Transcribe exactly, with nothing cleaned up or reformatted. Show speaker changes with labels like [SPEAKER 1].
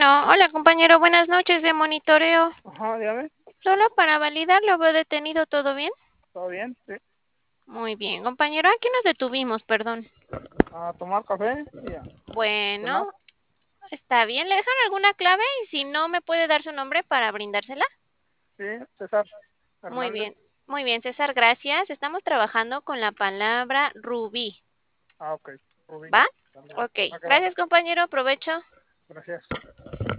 [SPEAKER 1] Bueno, hola compañero, buenas noches de monitoreo.
[SPEAKER 2] Ajá, dígame.
[SPEAKER 1] Solo para validar, lo veo detenido, ¿todo bien?
[SPEAKER 2] ¿Todo bien? Sí.
[SPEAKER 1] Muy bien, compañero, aquí nos detuvimos, perdón.
[SPEAKER 2] A tomar café y a cenar.
[SPEAKER 1] Bueno, está bien, ¿le dejan alguna clave? Y si no, ¿me puede dar su nombre para brindársela?
[SPEAKER 2] Sí, César
[SPEAKER 1] Muy
[SPEAKER 2] Hernández.
[SPEAKER 1] bien, muy bien, César, gracias. Estamos trabajando con la palabra rubí,
[SPEAKER 2] Ah, ok. Rubí.
[SPEAKER 1] ¿va?
[SPEAKER 2] También.
[SPEAKER 1] Ok,
[SPEAKER 2] Va que va.
[SPEAKER 1] gracias compañero, provecho.
[SPEAKER 2] Gracias.